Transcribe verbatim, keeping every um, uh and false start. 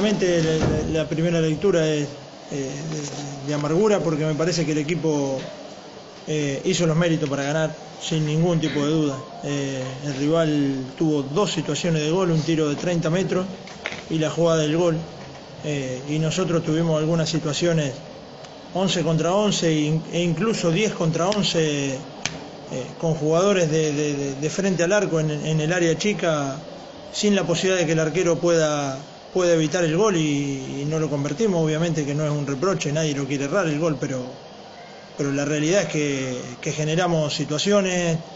obviamente la, la primera lectura es eh, de, de amargura, porque me parece que el equipo eh, hizo los méritos para ganar sin ningún tipo de duda. Eh, el rival tuvo dos situaciones de gol, un tiro de treinta metros y la jugada del gol, eh, y nosotros tuvimos algunas situaciones once contra once e incluso diez contra once, eh, con jugadores de, de, de frente al arco en, en el área chica, sin la posibilidad de que el arquero pueda, pueda evitar el gol, y, y no lo convertimos. Obviamente que no es un reproche, nadie lo quiere errar el gol, pero, pero la realidad es que, que generamos situaciones,